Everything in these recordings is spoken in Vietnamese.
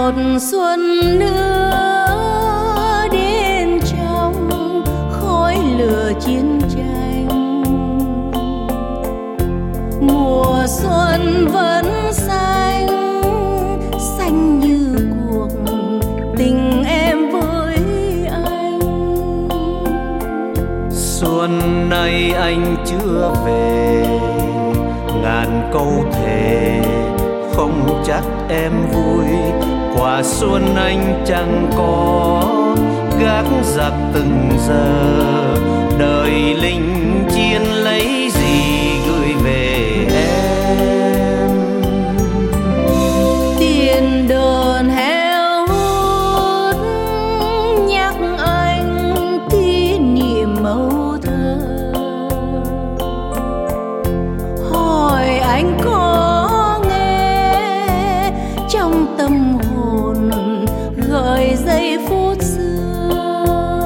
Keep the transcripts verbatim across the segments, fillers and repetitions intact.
một xuân nữa đến trong khói lửa chiến tranh. Mùa xuân vẫn xanh, xanh như cuộc tình em với anh. Xuân nay anh chưa về, ngàn câu thề không chắc em vui. Quả xuân anh chẳng có gác giặc từng giờ, đời linh chiến lấy gì gửi về em. Tiền đơn heo hút nhắc anh kỷ niệm âu thơ, hỏi anh có nghe trong tâm hồn gợi giây phút xưa.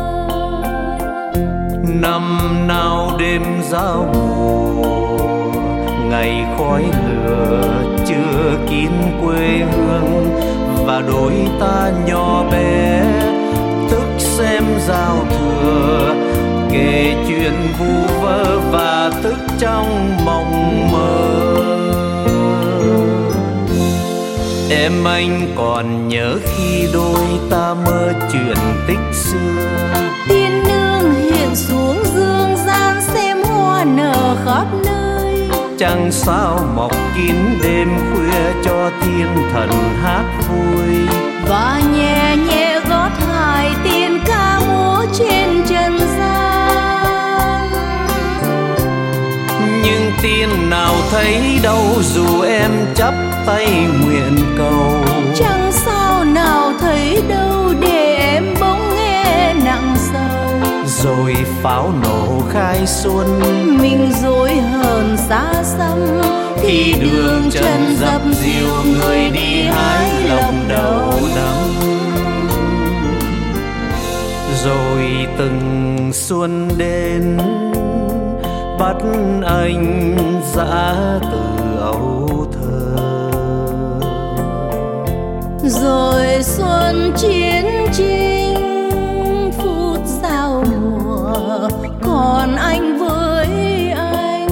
Năm nào đêm giao mùa, ngày khói lửa chưa kín quê hương, và đôi ta nhỏ bé thức xem giao thừa, kể chuyện vu vơ và thức trong mộng mơ. Em anh còn nhớ khi đôi ta mơ chuyện tích xưa, Tiên nương hiện xuống dương gian xem hoa nở khắp nơi. Trăng sao mọc kín đêm khuya cho thiên thần hát vui, Và nhẹ nhẹ gót hài tiên ca múa trên trần gian. nhưng tiên nào thấy đâu dù em chắp tay nguyện cầu. Chẳng sao nào thấy đâu để em bỗng nghe nặng sầu. Rồi pháo nổ khai xuân, Mình dối hờn xa xăm, khi đường trần dập dìu người đi hái lộc đầu năm. Rồi từng xuân đến bắt anh dã từ âu thơ. Rồi xuân chiến tranh phút giao mùa, còn anh với anh.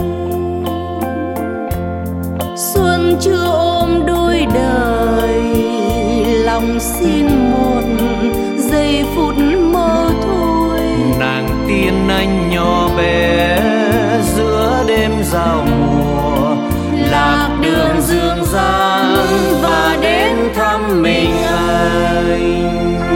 Xuân chưa ôm đôi đời, lòng xin một giây phút mơ thôi. Nàng tiên anh nhỏ bé giữa đêm giao mùa, lạc đường dương gian và đến thăm mình anh.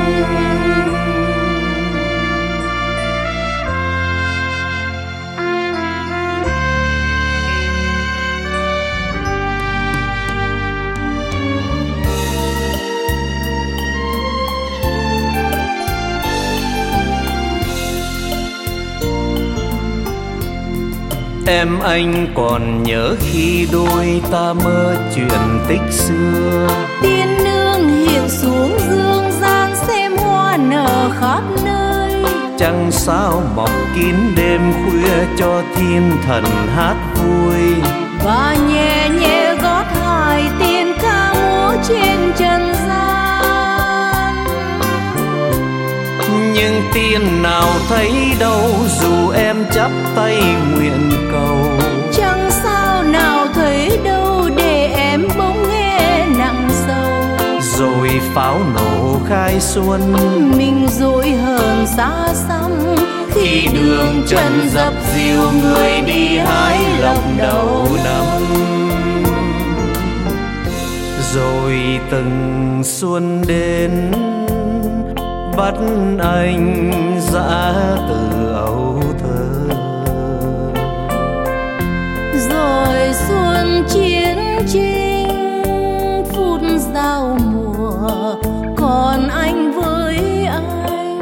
Em anh còn nhớ khi đôi ta mơ chuyện tích xưa, Tiên nương hiện xuống dương gian xem hoa nở khắp nơi. Trăng sao mọc kín đêm khuya cho thiên thần hát vui, Và nhẹ nhẹ gót hài tiên ca múa trên trần gian. nhưng tiên nào thấy đâu dù em chắp tay nguyện cầu. Chẳng sao nào thấy đâu để em bỗng nghe nặng sầu. Rồi pháo nổ khai xuân, Mình dối hờn xa xăm, khi đường trần dập dìu người đi hái lộc đầu năm. Rồi từng xuân đến bắt anh dã từ âu thơ. Rồi xuân chiến tranh phút giao mùa, còn anh với anh.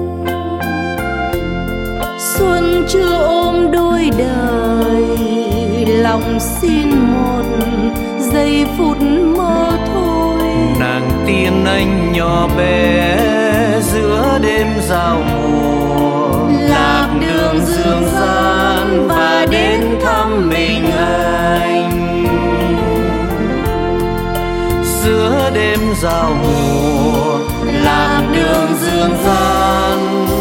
Xuân chưa ôm đôi đời, lòng xin một giây phút mơ thôi. Nàng tiên anh nhỏ bé giữa đêm giao mùa, lạc đường dương gian và đến thăm mình anh. Giữa giữa đêm giao mùa, lạc đường dương gian